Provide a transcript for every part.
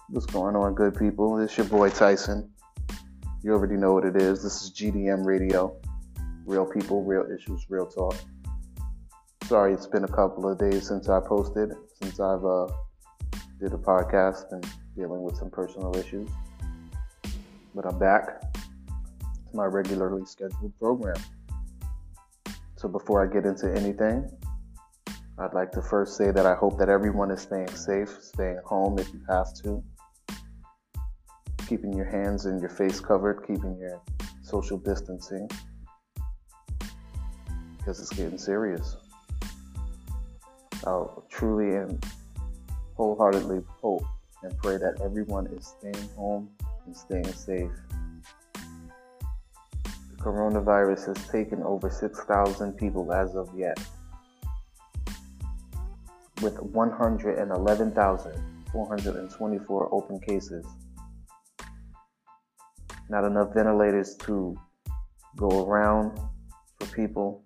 What's going on, good people? It's your boy Tyson. You already know what it is. This is GDM Radio. Real people, real issues, real talk. Sorry, it's been a couple of days since I posted, since I've did a podcast and dealing with some personal issues. But I'm back to my regularly scheduled program. So before I get into anything, I'd like to first say that I hope that everyone is staying safe, staying home if you have to, keeping your hands and your face covered, keeping your social distancing, because it's getting serious. I truly and wholeheartedly hope and pray that everyone is staying home and staying safe. The coronavirus has taken over 6,000 people as of yet, with 111,424 open cases. Not enough ventilators to go around for people.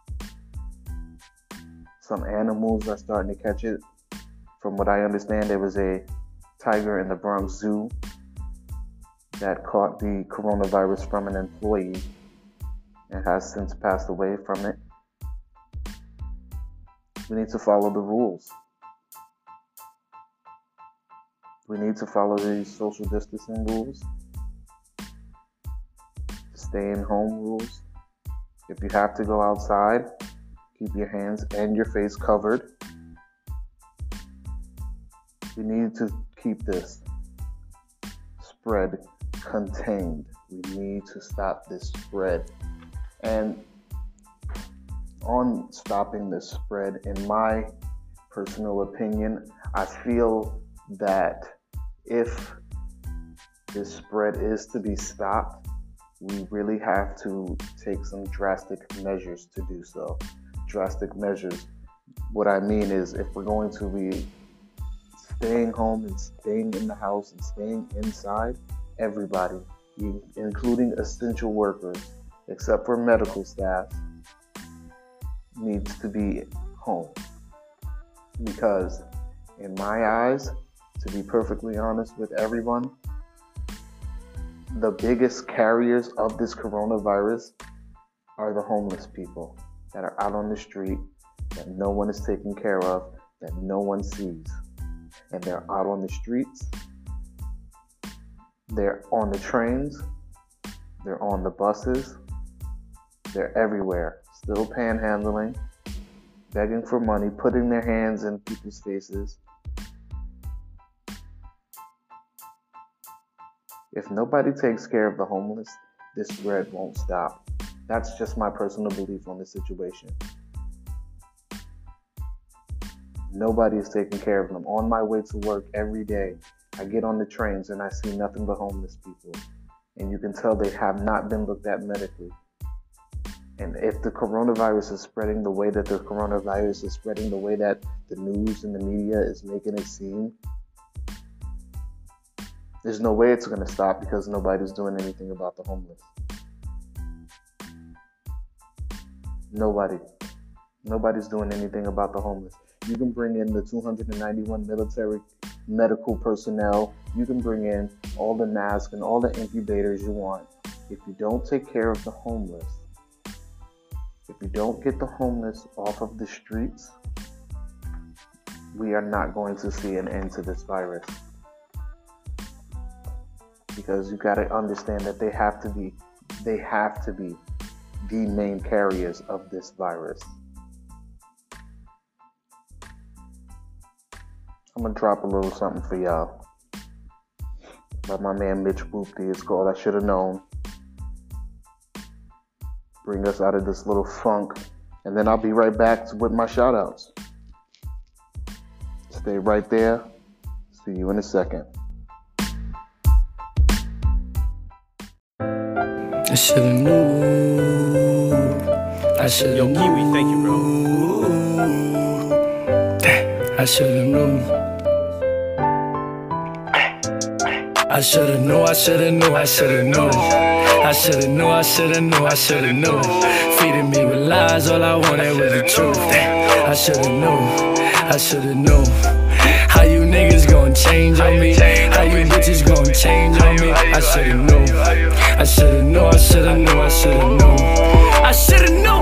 Some animals are starting to catch it. From what I understand, there was a tiger in the Bronx Zoo that caught the coronavirus from an employee and has since passed away from it. We need to follow the rules. We need to follow these social distancing rules. Stay-in home rules. If you have to go outside, keep your hands and your face covered. We need to keep this spread contained. We need to stop this spread. And on stopping this spread, in my personal opinion, I feel that if this spread is to be stopped, we really have to take some drastic measures to do so. Drastic measures. What I mean is, if we're going to be staying home and staying in the house and staying inside, everybody, including essential workers, except for medical staff, needs to be home. Because in my eyes, to be perfectly honest with everyone, the biggest carriers of this coronavirus are the homeless people that are out on the street, that no one is taking care of, that no one sees. And they're out on the streets, they're on the trains, they're on the buses, they're everywhere, still panhandling, begging for money, putting their hands in people's faces. If nobody takes care of the homeless, this spread won't stop. That's just my personal belief on this situation. Nobody is taking care of them. On my way to work every day, I get on the trains and I see nothing but homeless people. And you can tell they have not been looked at medically. And if the coronavirus is spreading the way that the coronavirus is spreading, the way that the news and the media is making it seem, there's no way it's going to stop because nobody's doing anything about the homeless. Nobody's doing anything about the homeless. You can bring in the 291 military medical personnel. You can bring in all the masks and all the incubators you want. If you don't take care of the homeless, if you don't get the homeless off of the streets, we are not going to see an end to this virus. Because you got to understand that they have to be the main carriers of this virus. I'm going to drop a little something for y'all by my man Mitch Boopty. It's called I Should Have Known. Bring us out of this little funk. And then I'll be right back with my shout outs. Stay right there. See you in a second. I should've knew. I should've Yo, Kiwi, thank you, bro. I should've knew. I should've knew. I should've knew. I should've knew. I should've knew. I should've knew. I should've knew. Feeding me with lies, all I wanted was the truth. I should've knew. I should've knew. How you niggas gon' change on me? How you bitches gon' change on me? I shoulda knew. I shoulda knew. I shoulda knew. I shoulda knew. I shoulda knew.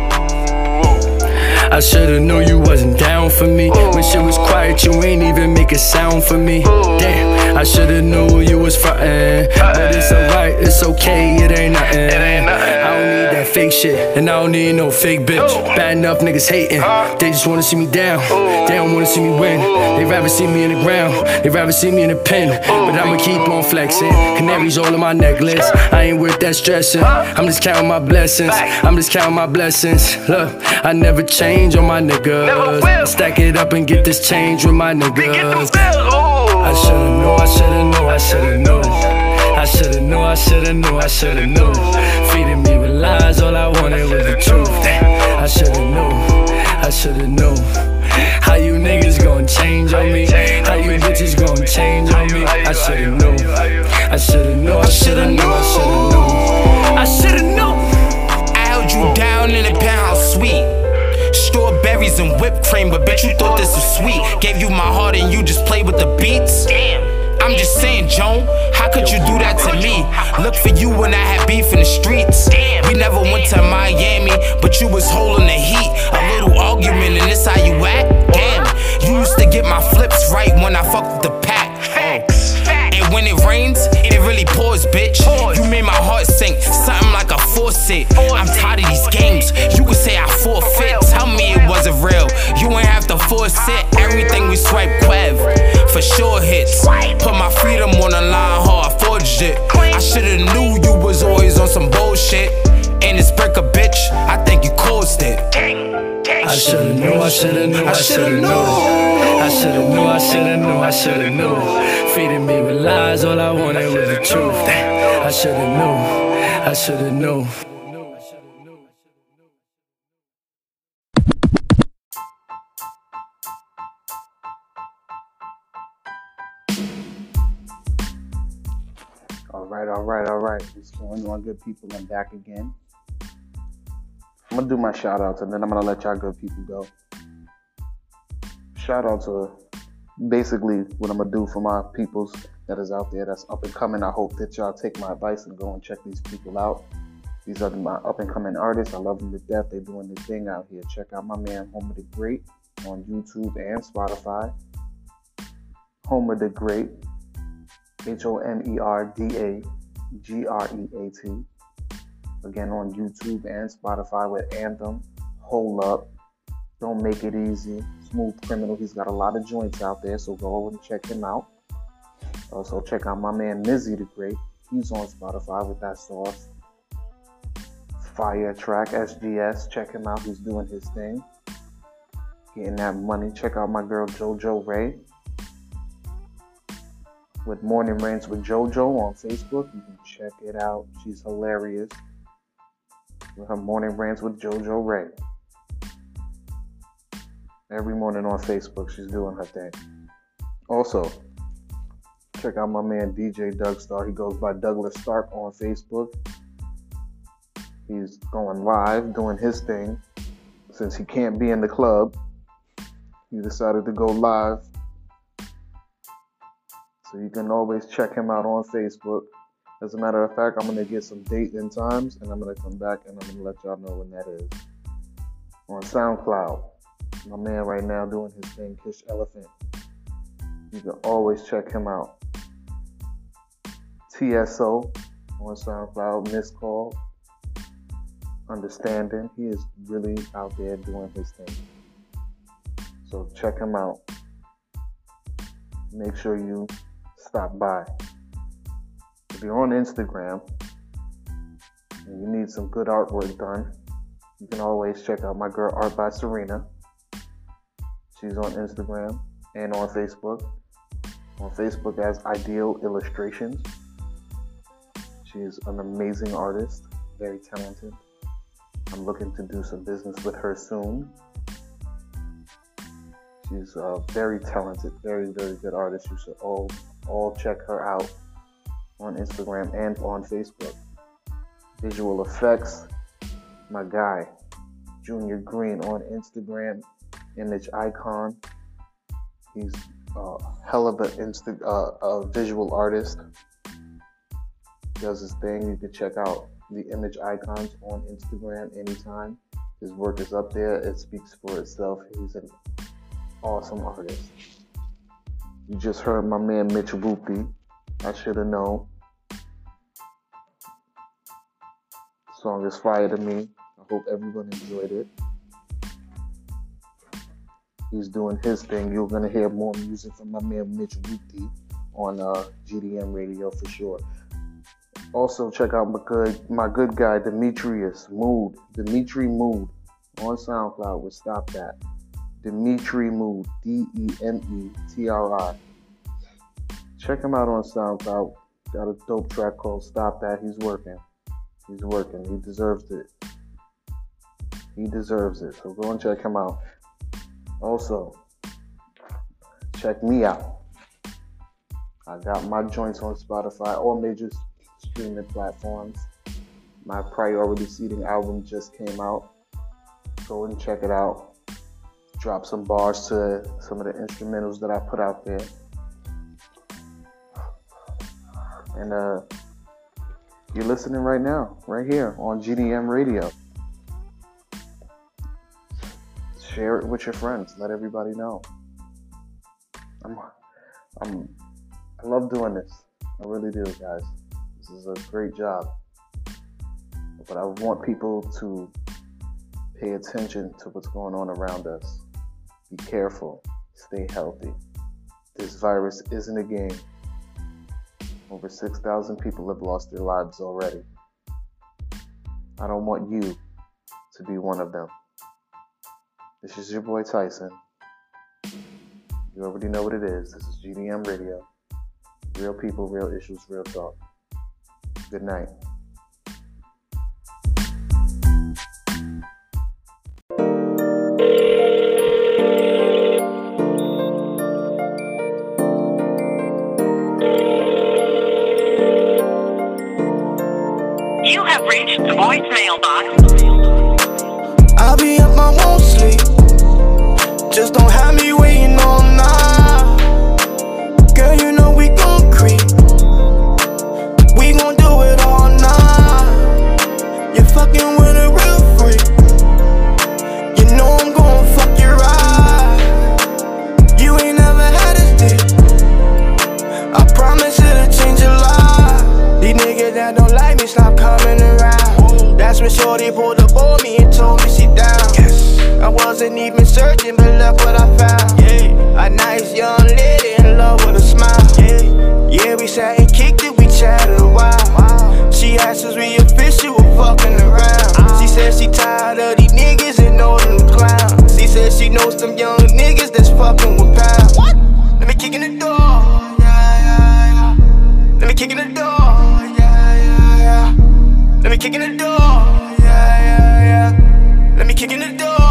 I shoulda knew you wasn't down for me. When shit was quiet, you ain't even make a sound for me. Damn, I shoulda knew you was frontin'. But it's alright, it's okay, it ain't nothing. I don't need that fake shit, and I don't need no fake bitch. Bad enough niggas hating, they just wanna see me down. They don't wanna see me win. They rather see me in the ground, they rather see me in the pen. But I'ma keep on flexing, canaries all in my necklace. I ain't with that stressing, I'm just counting my blessings. I'm just counting my blessings. Look, I never change on my niggas. Stack it up and get this change with my niggas. I shoulda knew, I shoulda knew, I shoulda knew. I shoulda knew, I shoulda knew, I shoulda knew. Feeding me with lies, all I wanted was the truth. I shoulda knew, I shoulda knew. How you niggas gon' change on me? How you bitches gon' change on me? I shoulda knew, I shoulda knew, I shoulda knew, I shoulda knew. I shoulda knew. I held you down in a penthouse suite. Strawberries and whipped cream, but bitch, you thought this was sweet. Gave you my heart and you just played with the beats. I'm just saying, Joan, how could you do that to me? Look for you when I had beef in the streets. We never went to Miami, but you was holding the heat. A little argument and this how you act? Damn, you used to get my flips right when I fucked with the pack. And when it rains, it really pours, bitch. You made my heart sink, something like a faucet. I'm tired of these games, you could say I forfeit. Tell me it wasn't real, you ain't have to force it. Everything we swipe Quev, for sure hits. Put my freedom on the line, how I forged it. I shoulda knew you was always on some bullshit. And this brick a bitch, I think you caused it. I shoulda knew, I shoulda knew, I shoulda knew. I shoulda knew, I shoulda knew, I shoulda knew. Feeding me with lies, all I wanted was the truth. I shoulda knew, I shoulda knew. All right. What's going on, good people? I'm back again. I'm gonna do my shout outs and then I'm gonna let y'all good people go. Shout out to basically what I'm gonna do for my peoples that is out there that's up and coming. I hope that y'all take my advice and go and check these people out. These are my up and coming artists. I love them to death. They're doing their thing out here. Check out my man Homer the Great on YouTube and Spotify. Homer the Great, HomerDaGreat. Again on YouTube and Spotify with Anthem, Hold Up, Don't Make It Easy, Smooth Criminal. He's got a lot of joints out there, so go and check him out. Also check out my man Mizzy the Great. He's on Spotify with that sauce. Fire track, SGS. Check him out. He's doing his thing. Getting that money. Check out my girl JoJo Ray with Morning Rains with JoJo on Facebook. You can check it out. She's hilarious. With her Morning Rains with JoJo Ray. Every morning on Facebook, she's doing her thing. Also, check out my man DJ Doug Star. He goes by Douglas Stark on Facebook. He's going live, doing his thing. Since he can't be in the club, he decided to go live. So you can always check him out on Facebook. As a matter of fact, I'm going to get some date and times, and I'm going to come back and I'm going to let y'all know when that is. On SoundCloud, my man right now doing his thing, Kish Elephant. You can always check him out. TSO on SoundCloud, Miss Call, Understanding. He is really out there doing his thing. So check him out. Make sure you stop by. If you're on Instagram and you need some good artwork done, you can always check out my girl Art by Serena. She's on Instagram and on Facebook. On Facebook as Ideal Illustrations. She's an amazing artist, very talented. I'm looking to do some business with her soon. She's a very talented, very, very good artist. You should all check her out on Instagram and on Facebook. Visual Effects, my guy, Junior Green on Instagram, Image Icon. He's hell of a visual artist. Does his thing. You can check out the image icons on Instagram anytime. His work is up there. It speaks for itself. He's an awesome artist. You just heard my man Mitch Whoopi. I should have known. Song is fire to me. I hope everyone enjoyed it. He's doing his thing. You're gonna hear more music from my man Mitch Whoopi on GDM Radio for sure. Also check out my good guy Dimitri Mood on SoundCloud with Stop That. Dimitri Mood, DEMETRI. Check him out on SoundCloud. Got a dope track called Stop That. He's working. He deserves it. So go and check him out. Also, check me out. I got my joints on Spotify, all major streaming platforms. My Priority Seating album just came out. Go and check it out. Drop some bars to some of the instrumentals that I put out there. And you're listening right now, right here on GDM Radio. Share it with your friends. Let everybody know. I love doing this. I really do, guys. This is a great job. But I want people to pay attention to what's going on around us. Be careful. Stay healthy. This virus isn't a game. Over 6,000 people have lost their lives already. I don't want you to be one of them. This is your boy Tyson. You already know what it is. This is GDM Radio. Real people, real issues, real talk. Good night. You have reached the voicemail box. I'll be up, I won't sleep. Just don't have me waiting all night. Girl, you know we gon' creep. We gon' do it all night. You're fucking with a real freak. You know I'm gon' fuck you right. You ain't never had a stick. I promise it'll change your life. These niggas that don't like me stop coming around. That's when shorty pulled up on me and told me she down. I wasn't even searching, but look what I found. A nice young lady in love with a smile. Yeah, we sat and kicked it, we chatted a while. She asked us we official, we're fucking around. She said she tired of these niggas and know them clowns. She said she knows some young niggas that's fucking with pounds. Let me kick in the door. Let me kick in the door. Let me kick in the door. Let me kick in the door.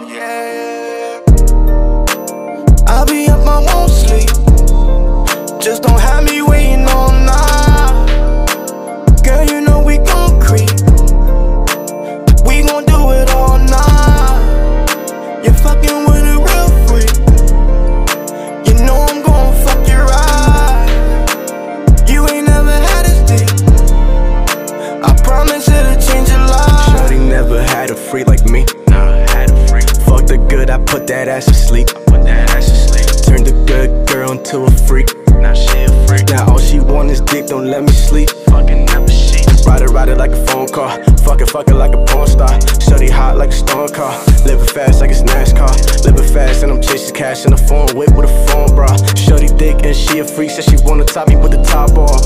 I'll be up, I won't sleep. Just don't have me waiting all night. Girl, you know we gon' creep. We gon' do it all night. You're fucking with a real freak. You know I'm gon' fuck you right. You ain't never had a stick. I promise it'll change your life. Shorty never had a freak like me. Fuck the good, I put that ass to sleep. Turned a good girl into a freak. Now she a freak. Now all she want is dick, don't let me sleep. Fucking up a sheet. Ride it like a phone call. Fuck it like a porn star. Shorty hot like a storm car. Living fast like it's NASCAR. Living fast and I'm chasing cash in a foreign whip with a phone bra. Shorty thick and she a freak, said she wanna top me with the top off.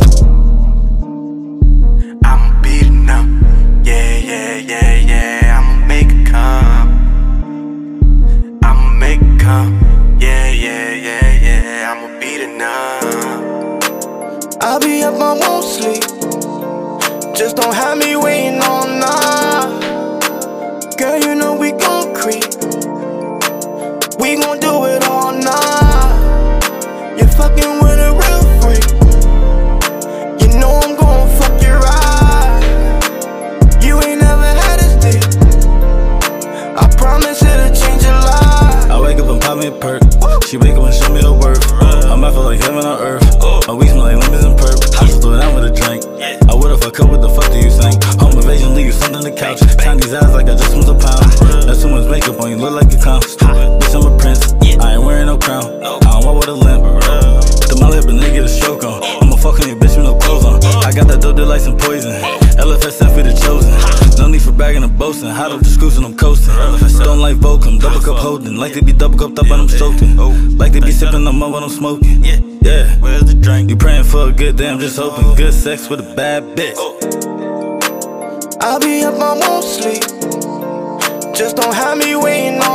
I'm beating up. Yeah. I'ma make it come. I'ma make it come. Yeah. I'ma beat it up. I'll be up, I won't sleep. Just don't have me waiting all night. Girl, you know we gon' creep. We gon' do it all night. You're fucking with a real freak. You know I'm gon' fuck you right. You ain't never had a stick. I promise it'll change your life. I wake up and pop me a perk. She wake up and show me her work. couch. Chinese eyes like I just want a pound. That's too much makeup on you, look like a clown. Bitch, I'm a prince, I ain't wearing no crown. I don't walk with a limp. Hit the molly up and then get a stroke on. I'ma fuck on your bitch with no clothes on. I got that dope that like some poison. LFSF for the chosen. No need for bagging and boasting. Hot up the screws and I'm coasting. Don't like Volcom, double cup holding. Like they be double cupped up when I'm stroking. Like they be sipping on mud when I'm smoking. Yeah, where's the drink? You praying for a good day, I'm just hoping. Good sex with a bad bitch. I'll be up, I won't sleep. Just don't have me waiting on